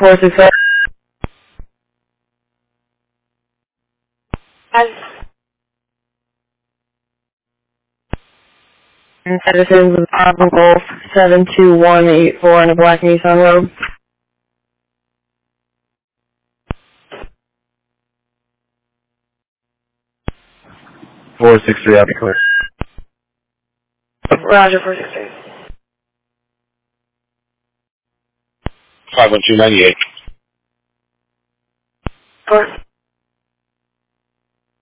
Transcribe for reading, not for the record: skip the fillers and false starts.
464. Citizens of Papa Golf 72184 on a black Nissan Road. 463, I'll be clear. Roger, 463. 51298. 4.